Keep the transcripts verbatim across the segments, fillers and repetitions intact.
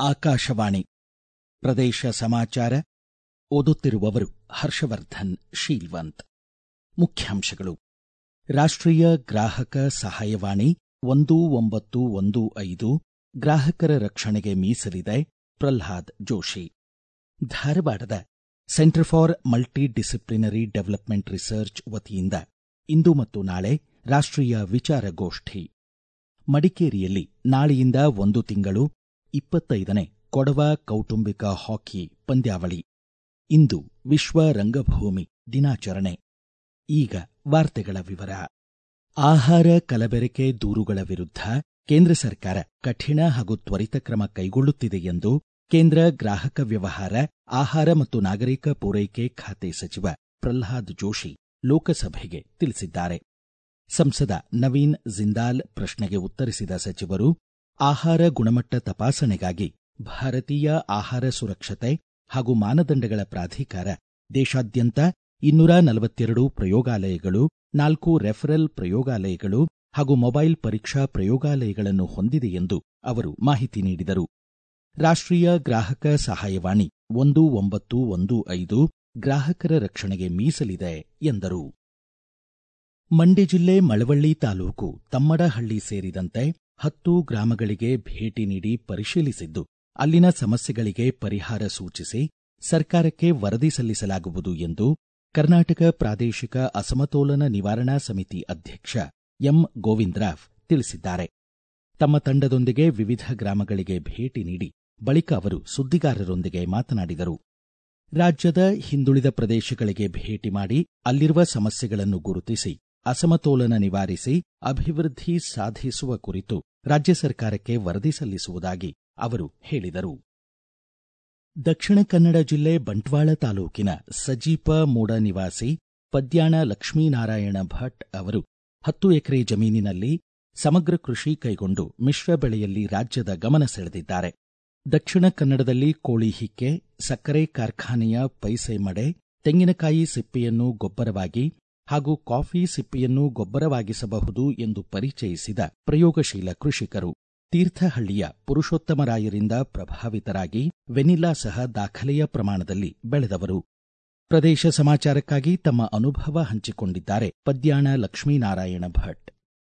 ಆಕಾಶವಾಣಿ ಪ್ರದೇಶ ಸಮಾಚಾರ ಓದುತ್ತಿರುವವರು ಹರ್ಷವರ್ಧನ್ ಶೀಲ್ವಂತ್. ಮುಖ್ಯಾಂಶಗಳು. ರಾಷ್ಟ್ರೀಯ ಗ್ರಾಹಕ ಸಹಾಯವಾಣಿ ಒಂದು ಒಂಬತ್ತು ಒಂದು ಐದು ಗ್ರಾಹಕರ ರಕ್ಷಣೆಗೆ ಮೀಸಲಿದೆ, ಪ್ರಹ್ಲಾದ್ ಜೋಶಿ. ಧಾರವಾಡದ centre for multidisciplinary development research ವತಿಯಿಂದ ಇಂದು ಮತ್ತು ನಾಳೆ ರಾಷ್ಟ್ರೀಯ ವಿಚಾರಗೋಷ್ಠಿ. ಮಡಿಕೇರಿಯಲ್ಲಿ ನಾಳೆಯಿಂದ ಒಂದು ತಿಂಗಳು ಇಪ್ಪತ್ತೈದನೇ ಕೊಡವ ಕೌಟುಂಬಿಕ ಹಾಕಿ ಪಂದ್ಯಾವಳಿ. ಇಂದು ವಿಶ್ವ ರಂಗಭೂಮಿ ದಿನಾಚರಣೆ. ಈಗ ವಾರ್ತೆಗಳ ವಿವರ. ಆಹಾರ ಕಲಬೆರಕೆ ದೂರುಗಳ ವಿರುದ್ಧ ಕೇಂದ್ರ ಸರ್ಕಾರ ಕಠಿಣ ಹಾಗೂ ತ್ವರಿತ ಕ್ರಮ ಕೈಗೊಳ್ಳುತ್ತಿದೆ ಎಂದು ಕೇಂದ್ರ ಗ್ರಾಹಕ ವ್ಯವಹಾರ, ಆಹಾರ ಮತ್ತು ನಾಗರಿಕ ಪೂರೈಕೆ ಖಾತೆ ಸಚಿವ ಪ್ರಹ್ಲಾದ್ ಜೋಶಿ ಲೋಕಸಭೆಗೆ ತಿಳಿಸಿದ್ದಾರೆ. ಸಂಸದ ನವೀನ್ ಜಿಂದಾಲ್ ಪ್ರಶ್ನೆಗೆ ಉತ್ತರಿಸಿದ ಸಚಿವರು, ಆಹಾರ ಗುಣಮಟ್ಟ ತಪಾಸಣೆಗಾಗಿ ಭಾರತೀಯ ಆಹಾರ ಸುರಕ್ಷತೆ ಹಾಗೂ ಮಾನದಂಡಗಳ ಪ್ರಾಧಿಕಾರ ದೇಶಾದ್ಯಂತ ಇನ್ನೂರ ನಲವತ್ತೆರಡು ಪ್ರಯೋಗಾಲಯಗಳು, ನಾಲ್ಕು ರೆಫರಲ್ ಪ್ರಯೋಗಾಲಯಗಳು ಹಾಗೂ ಮೊಬೈಲ್ ಪರೀಕ್ಷಾ ಪ್ರಯೋಗಾಲಯಗಳನ್ನು ಹೊಂದಿದೆ ಎಂದು ಅವರು ಮಾಹಿತಿ ನೀಡಿದರು. ರಾಷ್ಟ್ರೀಯ ಗ್ರಾಹಕ ಸಹಾಯವಾಣಿ ಒಂದು ಒಂಬತ್ತು ಒಂದು ಐದು ಗ್ರಾಹಕರ ರಕ್ಷಣೆಗೆ ಮೀಸಲಿದೆ ಎಂದರು. ಮಂಡ್ಯ ಜಿಲ್ಲೆ ಮಳವಳ್ಳಿ ತಾಲೂಕು ತಮ್ಮಡಹಳ್ಳಿ ಸೇರಿದಂತೆ ಹತ್ತು ಗ್ರಾಮಗಳಿಗೆ ಭೇಟಿ ನೀಡಿ ಪರಿಶೀಲಿಸಿದ್ದು, ಅಲ್ಲಿನ ಸಮಸ್ಯೆಗಳಿಗೆ ಪರಿಹಾರ ಸೂಚಿಸಿ ಸರ್ಕಾರಕ್ಕೆ ವರದಿ ಸಲ್ಲಿಸಲಾಗುವುದು ಎಂದು ಕರ್ನಾಟಕ ಪ್ರಾದೇಶಿಕ ಅಸಮತೋಲನ ನಿವಾರಣಾ ಸಮಿತಿ ಅಧ್ಯಕ್ಷ ಎಂ ಗೋವಿಂದರಾವ್ ತಿಳಿಸಿದ್ದಾರೆ. ತಮ್ಮ ತಂಡದೊಂದಿಗೆ ವಿವಿಧ ಗ್ರಾಮಗಳಿಗೆ ಭೇಟಿ ನೀಡಿ ಬಳಿಕ ಅವರು ಸುದ್ದಿಗಾರರೊಂದಿಗೆ ಮಾತನಾಡಿದರು. ರಾಜ್ಯದ ಹಿಂದುಳಿದ ಪ್ರದೇಶಗಳಿಗೆ ಭೇಟಿ ಮಾಡಿ ಅಲ್ಲಿರುವ ಸಮಸ್ಯೆಗಳನ್ನು ಗುರುತಿಸಿ ಅಸಮತೋಲನ ನಿವಾರಿಸಿ ಅಭಿವೃದ್ಧಿ ಸಾಧಿಸುವ ಕುರಿತು ರಾಜ್ಯ ಸರ್ಕಾರಕ್ಕೆ ವರದಿ ಸಲ್ಲಿಸುವುದಾಗಿ ಅವರು ಹೇಳಿದರು. ದಕ್ಷಿಣ ಕನ್ನಡ ಜಿಲ್ಲೆ ಬಂಟ್ವಾಳ ತಾಲೂಕಿನ ಸಜೀಪ ಮೂಡ ನಿವಾಸಿ ಪದ್ಯಾಣ ಲಕ್ಷ್ಮೀನಾರಾಯಣ ಭಟ್ ಅವರು ಹತ್ತು ಎಕರೆ ಜಮೀನಿನಲ್ಲಿ ಸಮಗ್ರ ಕೃಷಿ ಕೈಗೊಂಡು ಮಿಶ್ರ ಬೆಳೆಯಲ್ಲಿ ರಾಜ್ಯದ ಗಮನ ಸೆಳೆದಿದ್ದಾರೆ. ದಕ್ಷಿಣ ಕನ್ನಡದಲ್ಲಿ ಕೋಳಿ ಹಿಕ್ಕೆ, ಸಕ್ಕರೆ ಕಾರ್ಖಾನೆಯ ಪೈಸೆ ಮಡೆ, ತೆಂಗಿನಕಾಯಿ ಸಿಪ್ಪೆಯನ್ನು ಗೊಬ್ಬರವಾಗಿ ಹಾಗೂ ಕಾಫಿ ಸಿಪ್ಪೆಯನ್ನು ಗೊಬ್ಬರವಾಗಿಸಬಹುದು ಎಂದು ಪರಿಚಯಿಸಿದ ಪ್ರಯೋಗಶೀಲ ಕೃಷಿಕರು. ತೀರ್ಥಹಳ್ಳಿಯ ಪುರುಷೋತ್ತಮರಾಯರಿಂದ ಪ್ರಭಾವಿತರಾಗಿ ವೆನಿಲಾ ಸಹ ದಾಖಲೆಯ ಪ್ರಮಾಣದಲ್ಲಿ ಬೆಳೆದವರು. ಪ್ರದೇಶ ಸಮಾಚಾರಕ್ಕಾಗಿ ತಮ್ಮ ಅನುಭವ ಹಂಚಿಕೊಂಡಿದ್ದಾರೆ ಪದ್ಯಾಣ ಲಕ್ಷ್ಮೀನಾರಾಯಣ ಭಟ್.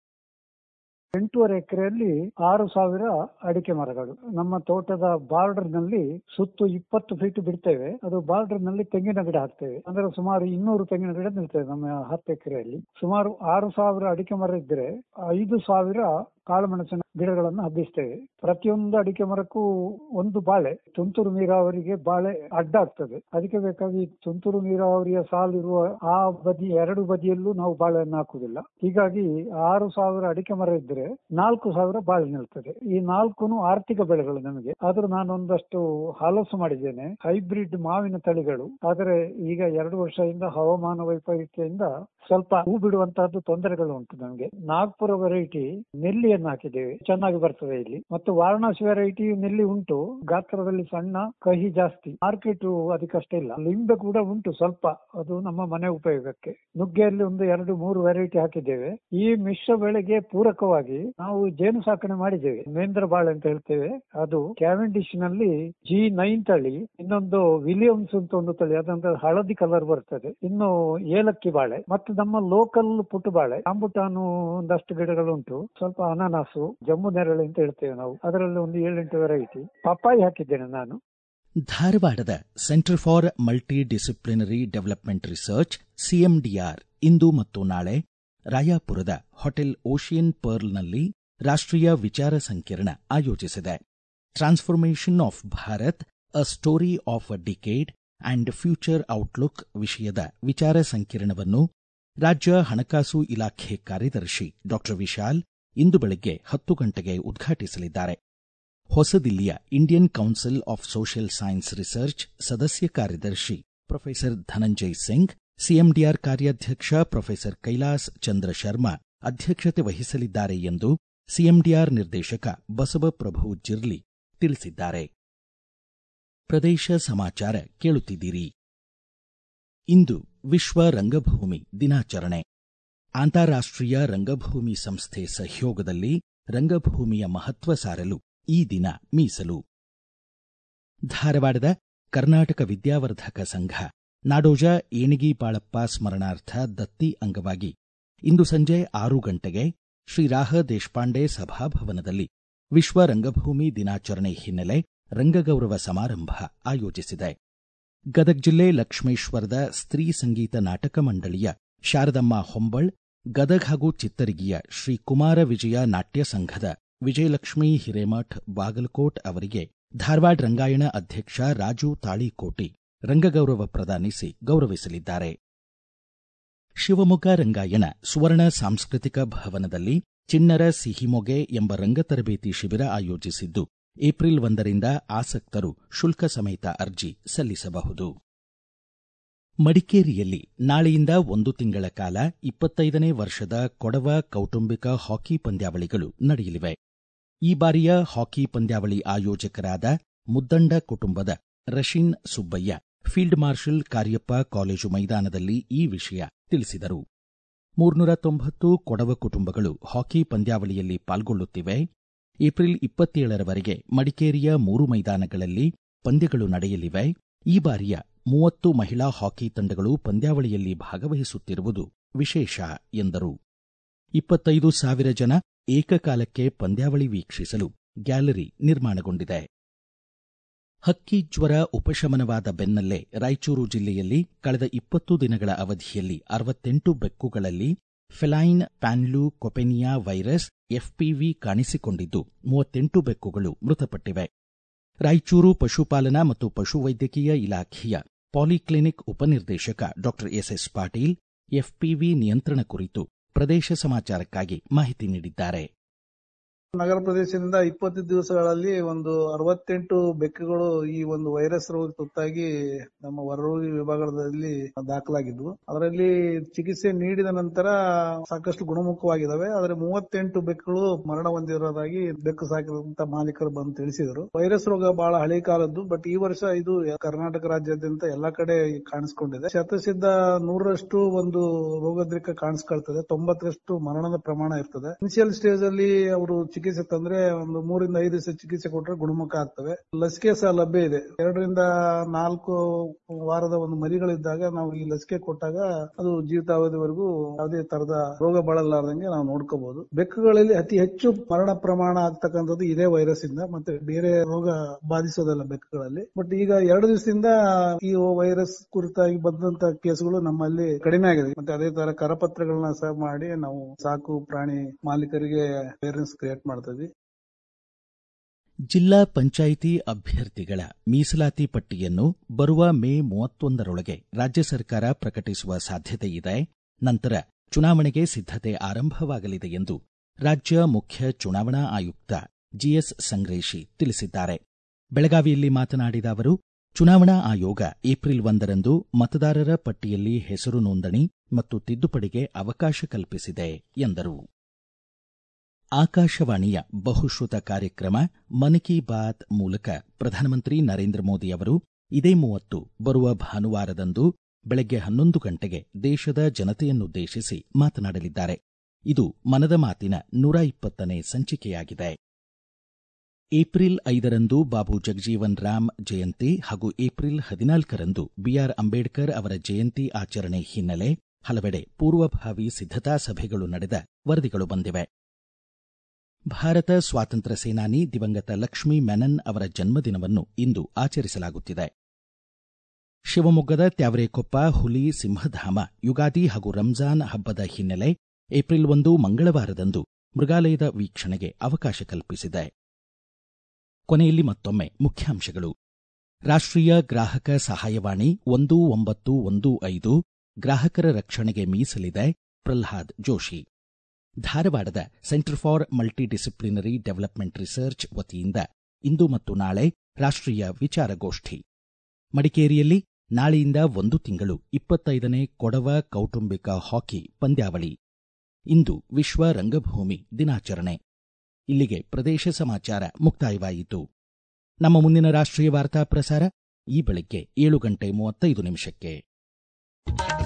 ಎಂಟೂವರೆ ಎಕರೆಯಲ್ಲಿ ಆರು ಸಾವಿರ ಅಡಿಕೆ ಮರಗಳು. ನಮ್ಮ ತೋಟದ ಬಾರ್ಡರ್ ನಲ್ಲಿ ಸುತ್ತು ಇಪ್ಪತ್ತು ಫೀಟ್ ಬಿಡ್ತೇವೆ. ಅದು ಬಾರ್ಡರ್ ನಲ್ಲಿ ತೆಂಗಿನ ಗಿಡ ಹಾಕ್ತೇವೆ. ಅಂದ್ರೆ ಸುಮಾರು ಇನ್ನೂರು ತೆಂಗಿನ ಗಿಡ ನಿಲ್ತೇವೆ ನಮ್ಮ ಹತ್ತು ಎಕರೆಯಲ್ಲಿ. ಸುಮಾರು ಆರು ಸಾವಿರ ಅಡಿಕೆ ಮರ ಇದ್ರೆ ಐದು ಸಾವಿರ ಕಾಳುಮೆಣಸಿನ ಗಿಡಗಳನ್ನು ಹಬ್ಬಿಸ್ತೇವೆ. ಪ್ರತಿಯೊಂದು ಅಡಿಕೆ ಮರಕ್ಕೂ ಒಂದು ಬಾಳೆ. ತುಂತುರು ನೀರಾವರಿಗೆ ಬಾಳೆ ಅಡ್ಡ ಆಗ್ತದೆ. ಅದಕ್ಕೆ ಬೇಕಾಗಿ ತುಂತುರು ನೀರಾವರಿಯ ಸಾಲಿರುವ ಆ ಬದಿ ಎರಡು ಬದಿಯಲ್ಲೂ ನಾವು ಬಾಳೆಯನ್ನು ಹಾಕುವುದಿಲ್ಲ. ಹೀಗಾಗಿ ಆರು ಸಾವಿರ ಅಡಿಕೆ ಮರ ಇದ್ರೆ ನಾಲ್ಕು ಸಾವಿರ ಬಾಳೆ ನಿಲ್ತದೆ. ಈ ನಾಲ್ಕು ಆರ್ಥಿಕ ಬೆಳೆಗಳು ನಮಗೆ. ಆದ್ರೂ ನಾನೊಂದಷ್ಟು ಹಲಸು ಮಾಡಿದ್ದೇನೆ, ಹೈಬ್ರಿಡ್ ಮಾವಿನ ತಳಿಗಳು. ಆದರೆ ಈಗ ಎರಡು ವರ್ಷದಿಂದ ಹವಾಮಾನ ವೈಪರೀತ್ಯದಿಂದ ಸ್ವಲ್ಪ ಹೂ ಬಿಡುವಂತಹದ್ದು ತೊಂದರೆಗಳು ಉಂಟು ನಮಗೆ. ನಾಗ್ಪುರ ವೆರೈಟಿ ನೆಲ್ಲಿಯನ್ನು ಹಾಕಿದ್ದೇವೆ, ಚೆನ್ನಾಗಿ ಬರ್ತದೆ ಇಲ್ಲಿ. ಮತ್ತು ವಾರಣಾಸಿ ವೆರೈಟಿ ನೆಲ್ಲಿ ಉಂಟು, ಗಾತ್ರದಲ್ಲಿ ಸಣ್ಣ, ಕಹಿ ಜಾಸ್ತಿ. ಮಾರ್ಕೆಟ್ ಅದಕ್ಕಷ್ಟೇ ಇಲ್ಲ. ಲಿಂಬೆ ಕೂಡ ಉಂಟು ಸ್ವಲ್ಪ, ಅದು ನಮ್ಮ ಮನೆ ಉಪಯೋಗಕ್ಕೆ. ನುಗ್ಗೆಯಲ್ಲಿ ಒಂದು ಎರಡು ಮೂರು ವೆರೈಟಿ ಹಾಕಿದ್ದೇವೆ. ಈ ಮಿಶ್ರ ಬೆಳೆಗೆ ಪೂರಕವಾಗಿ ನಾವು ಜೇನು ಸಾಕಣೆ ಮಾಡಿದ್ದೇವೆ. ಮೇಂದ್ರ ಬಾಳೆ ಅಂತ ಹೇಳ್ತೇವೆ, ಅದು ಕ್ಯಾವೆಂಡಿಶ್ ನಲ್ಲಿ ಜಿ ನೈನ್ ತಳಿ. ಇನ್ನೊಂದು ವಿಲಿಯಮ್ಸ್ ಅಂತ ಒಂದು ತಳಿ, ಅದಂದ್ರೆ ಹಳದಿ ಕಲರ್ ಬರ್ತದೆ. ಇನ್ನು ಏಲಕ್ಕಿ ಬಾಳೆ ಮತ್ತು ನಮ್ಮ ಲೋಕಲ್ ಪುಟ್ಟು ಬಾಳೆ. ರಾಂಬುಟಾನು ಒಂದಷ್ಟು ಗಿಡಗಳು ಉಂಟು. ಸ್ವಲ್ಪ ಅನಾನಸು, ಜಮ್ಮು ನೆರಳೆ ಅಂತ ಹೇಳ್ತೇವೆ ನಾವು, ಅದರಲ್ಲಿ ಒಂದು ಏಳೆಂಟು ವೆರೈಟಿ. ಪಪ್ಪಾಯಿ ಹಾಕಿದ್ದೇನೆ ನಾನು. ಧಾರವಾಡದ centre for multidisciplinary development research CMDR ಇಂದು ಮತ್ತು ನಾಳೆ ರಾಯಾಪುರದ ಹೋಟೆಲ್ ಓಷಿಯನ್ ಪರ್ಲ್ನಲ್ಲಿ ರಾಷ್ಟ್ರೀಯ ವಿಚಾರ ಸಂಕಿರಣ ಆಯೋಜಿಸಿದೆ. Transformation of Bharat, a story of a decade and future outlook ವಿಷಯದ ವಿಚಾರ ಸಂಕಿರಣವನ್ನು ರಾಜ್ಯ ಹಣಕಾಸು ಇಲಾಖೆ ಕಾರ್ಯದರ್ಶಿ ಡಾ ವಿಶಾಲ್ ಇಂದು ಬೆಳಗ್ಗೆ ಹತ್ತು ಗಂಟೆಗೆ ಉದ್ಘಾಟಿಸಲಿದ್ದಾರೆ. ಹೊಸದಿಲ್ಲಿಯ Indian council of social science research ಸದಸ್ಯ ಕಾರ್ಯದರ್ಶಿ ಪ್ರೊಫೆಸರ್ ಧನಂಜಯ್ ಸಿಂಗ್, ಸಿಎಂಡಿಆರ್ ಕಾರ್ಯಾಧ್ಯಕ್ಷ ಪ್ರೊಫೆಸರ್ ಕೈಲಾಸ್ ಚಂದ್ರ ಶರ್ಮಾ ಅಧ್ಯಕ್ಷತೆ ವಹಿಸಲಿದ್ದಾರೆ ಎಂದು ಸಿಎಂಡಿಆರ್ ನಿರ್ದೇಶಕ ಬಸವಪ್ರಭು ಜಿರ್ಲಿ ತಿಳಿಸಿದ್ದಾರೆ. ಪ್ರದೇಶ ಸಮಾಚಾರ ಕೇಳುತ್ತಿದ್ದೀರಿ. ಇಂದು ವಿಶ್ವ ರಂಗಭೂಮಿ ದಿನಾಚರಣೆ. ಅಂತಾರಾಷ್ಟ್ರೀಯ ರಂಗಭೂಮಿ ಸಂಸ್ಥೆ ಸಹಯೋಗದಲ್ಲಿ ರಂಗಭೂಮಿಯ ಮಹತ್ವ ಸಾರಲು ಈ ದಿನ ಮೀಸಲು. ಧಾರವಾಡದ ಕರ್ನಾಟಕ ವಿದ್ಯಾವರ್ಧಕ ಸಂಘ ನಾಡೋಜ ಏಣಿಗಿ ಬಾಳಪ್ಪ ಸ್ಮರಣಾರ್ಥ ದತ್ತಿ ಅಂಗವಾಗಿ ಇಂದು ಸಂಜೆ ಆರು ಗಂಟೆಗೆ ಶ್ರೀ ರಾಹ ದೇಶಪಾಂಡೆ ಸಭಾಭವನದಲ್ಲಿ ವಿಶ್ವ ರಂಗಭೂಮಿ ದಿನಾಚರಣೆ ಹಿನ್ನೆಲೆ ರಂಗಗೌರವ ಸಮಾರಂಭ ಆಯೋಜಿಸಿದೆ. ಗದಗ ಜಿಲ್ಲೆ ಲಕ್ಷ್ಮೇಶ್ವರದ ಸ್ತ್ರೀ ಸಂಗೀತ ನಾಟಕ ಮಂಡಳಿಯ ಶಾರದಮ್ಮ ಹೊಂಬಳ್, ಗದಗ ಹಾಗೂ ಚಿತ್ತರಿಗಿಯ ಶ್ರೀ ಕುಮಾರ ವಿಜಯ ನಾಟ್ಯ ಸಂಘದ ವಿಜಯಲಕ್ಷ್ಮೀ ಹಿರೇಮಠ್ ಬಾಗಲಕೋಟ್ ಅವರಿಗೆ ಧಾರವಾಡ ರಂಗಾಯಣ ಅಧ್ಯಕ್ಷ ರಾಜು ತಾಳಿಕೋಟಿ ರಂಗಗೌರವ ಪ್ರದಾನಿಸಿ ಗೌರವಿಸಲಿದ್ದಾರೆ. ಶಿವಮೊಗ್ಗ ರಂಗಾಯಣ ಸುವರ್ಣ ಸಾಂಸ್ಕೃತಿಕ ಭವನದಲ್ಲಿ ಚಿಣ್ಣರ ಸಿಹಿಮೊಗೆ ಎಂಬ ರಂಗ ತರಬೇತಿ ಶಿಬಿರ ಆಯೋಜಿಸಿದ್ದು, ಏಪ್ರಿಲ್ ಒಂದರಿಂದ ಆಸಕ್ತರು ಶುಲ್ಕ ಸಮೇತ ಅರ್ಜಿ ಸಲ್ಲಿಸಬಹುದು. ಮಡಿಕೇರಿಯಲ್ಲಿ ನಾಳೆಯಿಂದ ಒಂದು ತಿಂಗಳ ಕಾಲ ಇಪ್ಪತ್ತೈದನೇ ವರ್ಷದ ಕೊಡವ ಕೌಟುಂಬಿಕ ಹಾಕಿ ಪಂದ್ಯಾವಳಿಗಳು ನಡೆಯಲಿವೆ. ಈ ಬಾರಿಯ ಹಾಕಿ ಪಂದ್ಯಾವಳಿ ಆಯೋಜಕರಾದ ಮುದ್ದಂಡ ಕುಟುಂಬದ Rasheen Subbaiah field marshal Cariappa college ಮೈದಾನದಲ್ಲಿ ಈ ವಿಷಯ ತಿಳಿಸಿದರು. ಮೂರ್ನೂರ ತೊಂಬತ್ತು ಕೊಡವ ಕುಟುಂಬಗಳು ಹಾಕಿ ಪಂದ್ಯಾವಳಿಯಲ್ಲಿ ಪಾಲ್ಗೊಳ್ಳುತ್ತಿವೆ. ಏಪ್ರಿಲ್ ಇಪ್ಪತ್ತೇಳರವರೆಗೆ ಮಡಿಕೇರಿಯ ಮೂರು ಮೈದಾನಗಳಲ್ಲಿ ಪಂದ್ಯಗಳು ನಡೆಯಲಿವೆ. ಈ ಬಾರಿಯ ಮೂವತ್ತು ಮಹಿಳಾ ಹಾಕಿ ತಂಡಗಳು ಪಂದ್ಯಾವಳಿಯಲ್ಲಿ ಭಾಗವಹಿಸುತ್ತಿರುವುದು ವಿಶೇಷ ಎಂದರು. ಇಪ್ಪತ್ತೈದು ಸಾವಿರ ಜನ ಏಕಕಾಲಕ್ಕೆ ಪಂದ್ಯಾವಳಿ ವೀಕ್ಷಿಸಲು ಗ್ಯಾಲರಿ ನಿರ್ಮಾಣಗೊಂಡಿದೆ. ಹಕ್ಕಿ ಜ್ವರ ಉಪಶಮನವಾದ ಬೆನ್ನಲ್ಲೇ ರಾಯಚೂರು ಜಿಲ್ಲೆಯಲ್ಲಿ ಕಳೆದ ಇಪ್ಪತ್ತು ದಿನಗಳ ಅವಧಿಯಲ್ಲಿ ಅರವತ್ತೆಂಟು ಬೆಕ್ಕುಗಳಲ್ಲಿ ಫೆಲೈನ್ ಪ್ಯಾನ್ಲು ಕೊಪೆನಿಯಾ ವೈರಸ್ ಎಫ್ಪಿವಿ ಕಾಣಿಸಿಕೊಂಡಿದ್ದು ಮೂವತ್ತೆಂಟು ಬೆಕ್ಕುಗಳು ಮೃತಪಟ್ಟಿವೆ. ರಾಯಚೂರು ಪಶುಪಾಲನಾ ಮತ್ತು ಪಶುವೈದ್ಯಕೀಯ ಇಲಾಖೆಯ ಪಾಲಿಕ್ಲಿನಿಕ್ ಉಪನಿರ್ದೇಶಕ ಡಾ ಎಸ್ಎಸ್ ಪಾಟೀಲ್ ಎಫ್ಪಿವಿ ನಿಯಂತ್ರಣ ಕುರಿತು ಪ್ರದೇಶ ಸಮಾಚಾರಕ್ಕಾಗಿ ಮಾಹಿತಿ ನೀಡಿದ್ದಾರೆ. ನಗರ ಪ್ರದೇಶದಿಂದ ಇಪ್ಪತ್ತು ದಿವಸಗಳಲ್ಲಿ ಒಂದು ಅರವತ್ತೆಂಟು ಬೆಕ್ಕುಗಳು ಈ ಒಂದು ವೈರಸ್ ರೋಗ ತುತ್ತಾಗಿ ನಮ್ಮ ಹೊರರೋಗಿ ವಿಭಾಗದಲ್ಲಿ ದಾಖಲಾಗಿದ್ವು. ಅದರಲ್ಲಿ ಚಿಕಿತ್ಸೆ ನೀಡಿದ ನಂತರ ಸಾಕಷ್ಟು ಗುಣಮುಖವಾಗಿದ್ದಾವೆ. ಆದರೆ ಮೂವತ್ತೆಂಟು ಬೆಕ್ಕುಗಳು ಮರಣ ಹೊಂದಿರೋದಾಗಿ ಬೆಕ್ಕು ಸಾಕಿದಂತ ಮಾಲೀಕರು ಬಂದು ತಿಳಿಸಿದರು. ವೈರಸ್ ರೋಗ ಬಹಳ ಹಳೆ ಕಾಲದ್ದು, ಬಟ್ ಈ ವರ್ಷ ಇದು ಕರ್ನಾಟಕ ರಾಜ್ಯಾದ್ಯಂತ ಎಲ್ಲಾ ಕಡೆ ಕಾಣಿಸಿಕೊಂಡಿದೆ. ಶತಸಿದ್ಧ ನೂರರಷ್ಟು ಒಂದು ರೋಗದ್ರಿಕ ಕಾಣಿಸ್ಕೊಳ್ತದೆ, ತೊಂಬತ್ತರಷ್ಟು ಮರಣದ ಪ್ರಮಾಣ ಇರ್ತದೆ. ಇನಿಷಿಯಲ್ ಸ್ಟೇಜ್ ಅಲ್ಲಿ ಅವರು ಚಿಕಿತ್ಸೆ ತಂದ್ರೆ ಒಂದು ಮೂರಿಂದ ಐದು ದಿವಸ ಚಿಕಿತ್ಸೆ ಕೊಟ್ಟರೆ ಗುಣಮುಖ ಆಗ್ತವೆ. ಲಸಿಕೆ ಸಹ ಲಭ್ಯ ಇದೆ. ಎರಡರಿಂದ ನಾಲ್ಕು ವಾರದ ಒಂದು ಮರಿಗಳಿದ್ದಾಗ ನಾವು ಈ ಲಸಿಕೆ ಕೊಟ್ಟಾಗ ಅದು ಜೀವಿತಾವಧಿವರೆಗೂ ಯಾವುದೇ ತರದ ರೋಗ ಬಳಲಾರ್ದಂಗೆ ನಾವು ನೋಡ್ಕೋಬಹುದು. ಬೆಕ್ಕುಗಳಲ್ಲಿ ಅತಿ ಹೆಚ್ಚು ಮರಣ ಪ್ರಮಾಣ ಆಗ್ತಕ್ಕಂಥದ್ದು ಇದೇ ವೈರಸ್ ಇಂದ, ಮತ್ತೆ ಬೇರೆ ರೋಗ ಬಾಧಿಸೋದಲ್ಲ ಬೆಕ್ಕುಗಳಲ್ಲಿ. ಬಟ್ ಈಗ ಎರಡು ದಿವಸದಿಂದ ಈ ವೈರಸ್ ಕುರಿತಾಗಿ ಬಂದಂತ ಕೇಸ್ಗಳು ನಮ್ಮಲ್ಲಿ ಕಡಿಮೆ ಆಗಿದೆ. ಮತ್ತೆ ಅದೇ ತರ ಕರಪತ್ರಗಳನ್ನ ಸಹ ಮಾಡಿ ನಾವು ಸಾಕು ಪ್ರಾಣಿ ಮಾಲೀಕರಿಗೆ ಅವೇರ್ನೆಸ್ ಕ್ರಿಯೇಟ್ ಮಾಡ್ತೀವಿ. ಜಿಲ್ಲಾ ಪಂಚಾಯಿತಿ ಅಭ್ಯರ್ಥಿಗಳ ಮೀಸಲಾತಿ ಪಟ್ಟಿಯನ್ನು ಬರುವ ಮೇ ಮೂವತ್ತೊಂದರೊಳಗೆ ರಾಜ್ಯ ಸರ್ಕಾರ ಪ್ರಕಟಿಸುವ ಸಾಧ್ಯತೆ ಇದೆ. ನಂತರ ಚುನಾವಣೆಗೆ ಸಿದ್ಧತೆ ಆರಂಭವಾಗಲಿದೆ ಎಂದು ರಾಜ್ಯ ಮುಖ್ಯ ಚುನಾವಣಾ ಆಯುಕ್ತ ಜಿಎಸ್ ಸಂಗ್ರೇಶಿ ತಿಳಿಸಿದ್ದಾರೆ. ಬೆಳಗಾವಿಯಲ್ಲಿ ಮಾತನಾಡಿದ ಅವರು, ಚುನಾವಣಾ ಆಯೋಗ ಏಪ್ರಿಲ್ ಒಂದರಂದು ಮತದಾರರ ಪಟ್ಟಿಯಲ್ಲಿ ಹೆಸರು ನೋಂದಣಿ ಮತ್ತು ತಿದ್ದುಪಡಿಗೆ ಅವಕಾಶ ಕಲ್ಪಿಸಿದೆ ಎಂದರು. ಆಕಾಶವಾಣಿಯ ಬಹುಶ್ರುತ ಕಾರ್ಯಕ್ರಮ ಮನ್ ಕಿ ಬಾತ್ ಮೂಲಕ ಪ್ರಧಾನಮಂತ್ರಿ ನರೇಂದ್ರ ಮೋದಿ ಅವರು ಇದೇ ಮೂವತ್ತು ಬರುವ ಭಾನುವಾರದಂದು ಬೆಳಗ್ಗೆ ಹನ್ನೊಂದು ಗಂಟೆಗೆ ದೇಶದ ಜನತೆಯನ್ನುದ್ದೇಶಿಸಿ ಮಾತನಾಡಲಿದ್ದಾರೆ. ಇದು ಮನದ ಮಾತಿನ ನೂರ ಇಪ್ಪತ್ತನೇ ಸಂಚಿಕೆಯಾಗಿದೆ. ಏಪ್ರಿಲ್ ಐದರಂದು ಬಾಬು ಜಗಜೀವನ್ ರಾಮ್ ಜಯಂತಿ ಹಾಗೂ ಏಪ್ರಿಲ್ ಹದಿನಾಲ್ಕರಂದು ಬಿಆರ್ ಅಂಬೇಡ್ಕರ್ ಅವರ ಜಯಂತಿ ಆಚರಣೆ ಹಿನ್ನೆಲೆ ಹಲವೆಡೆ ಪೂರ್ವಭಾವಿ ಸಿದ್ಧತಾ ಸಭೆಗಳು ನಡೆದ ವರದಿಗಳು ಬಂದಿವೆ. ಭಾರತ ಸ್ವಾತಂತ್ರ್ಯ ಸೇನಾನಿ ದಿವಂಗತ ಲಕ್ಷ್ಮೀ ಮೆನನ್ ಅವರ ಜನ್ಮದಿನವನ್ನು ಇಂದು ಆಚರಿಸಲಾಗುತ್ತಿದೆ. ಶಿವಮೊಗ್ಗದ ತ್ಯಾವರೆಕೊಪ್ಪ ಹುಲಿ ಸಿಂಹಧಾಮ ಯುಗಾದಿ ಹಾಗೂ ರಂಜಾನ್ ಹಬ್ಬದ ಹಿನ್ನೆಲೆ ಏಪ್ರಿಲ್ ಒಂದು ಮಂಗಳವಾರದಂದು ಮೃಗಾಲಯದ ವೀಕ್ಷಣೆಗೆ ಅವಕಾಶ ಕಲ್ಪಿಸಿದೆ. ಕೊನೆಯಲ್ಲಿ ಮತ್ತೊಮ್ಮೆ ಮುಖ್ಯಾಂಶಗಳು. ರಾಷ್ಟ್ರೀಯ ಗ್ರಾಹಕ ಸಹಾಯವಾಣಿ ಒಂದು ಒಂಬತ್ತು ಒಂದು ಐದು ಗ್ರಾಹಕರ ರಕ್ಷಣೆಗೆ ಮೀಸಲಿದೆ ಪ್ರಲ್ಹಾದ್ ಜೋಶಿ. ಧಾರವಾಡದ centre for multidisciplinary development research ವತಿಯಿಂದ ಇಂದು ಮತ್ತು ನಾಳೆ ರಾಷ್ಟ್ರೀಯ ವಿಚಾರಗೋಷ್ಠಿ. ಮಡಿಕೇರಿಯಲ್ಲಿ ನಾಳೆಯಿಂದ ಒಂದು ತಿಂಗಳು ಇಪ್ಪತ್ತೈದನೇ ಕೊಡವ ಕೌಟುಂಬಿಕ ಹಾಕಿ ಪಂದ್ಯಾವಳಿ. ಇಂದು ವಿಶ್ವ ರಂಗಭೂಮಿ ದಿನಾಚರಣೆ. ಇಲ್ಲಿಗೆ ಪ್ರದೇಶ ಸಮಾಚಾರ ಮುಕ್ತಾಯವಾಯಿತು. ನಮ್ಮ ಮುಂದಿನ ರಾಷ್ಟ್ರೀಯ ವಾರ್ತಾ ಪ್ರಸಾರ ಈ ಬೆಳಗ್ಗೆ ಏಳು ಗಂಟೆ ಮೂವತ್ತೈದು ನಿಮಿಷಕ್ಕೆ.